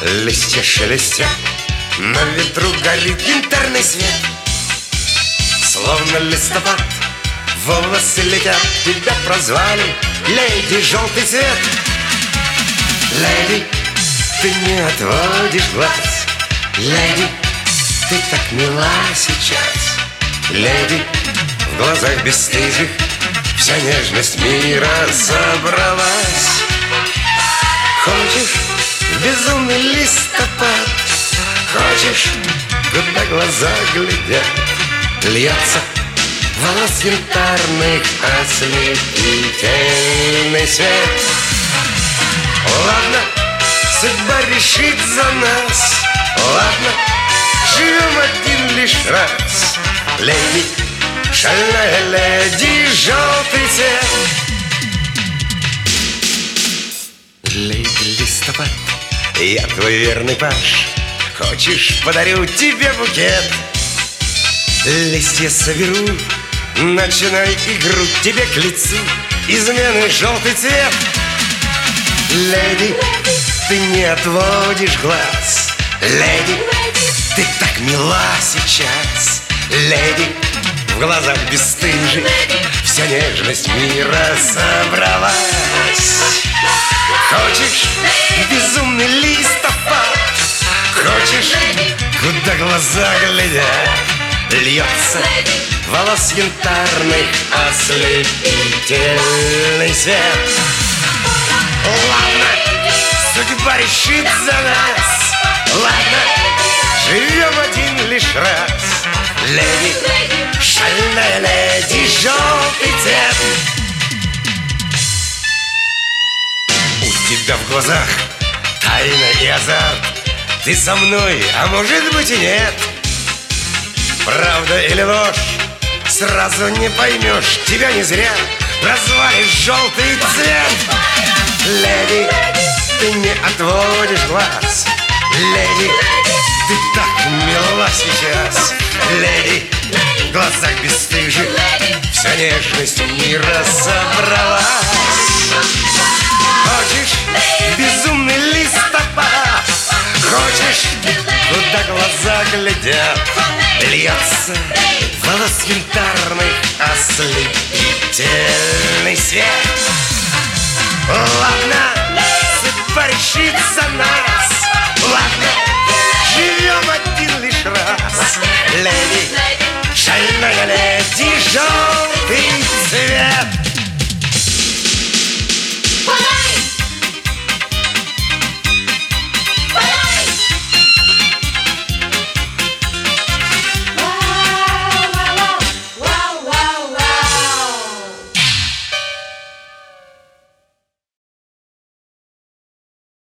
Листья шелестят, на ветру горит янтарный свет. Словно листопад, волосы летят, тебя прозвали леди желтый цвет. Леди, ты не отводишь глаз. Леди, ты так мила сейчас. Леди, в глазах бесстыжих вся нежность мира собралась. Хочешь в безумный листопад? Хочешь, куда глаза глядят? Льется волос янтарных ослепительный свет. Ладно, судьба решит за нас. Ладно, живем один лишь раз. Леди, шальная леди, желтый цвет. Леди листопад, я твой верный паж. Хочешь, подарю тебе букет? Листья соберу, начинай игру, тебе к лицу измены желтый цвет. Леди, ты не отводишь глаз. Леди, ты так мила сейчас. Леди, в глазах бесстыжих вся нежность мира собралась. Хочешь безумный листопад? Хочешь, куда глаза глядят? Льется волос янтарных ослепительный свет. Ладно, судьба решит за нас. Ладно, живем один лишь раз. Леди, шальная леди, желтый цвет. У тебя в глазах тайна и азарт. Ты со мной, а может быть и нет. Правда или ложь, сразу не поймешь. Тебя не зря прозвали желтый цвет. Леди, ты не отводишь глаз. Леди, ты так мила сейчас. Леди, в глазах бесстыжих вся нежность мира собралась. Хочешь безумный листопад? Хочешь, куда глаза глядят? Льется волос янтарных ослепительный свет. Ладно, судьба решит за нас.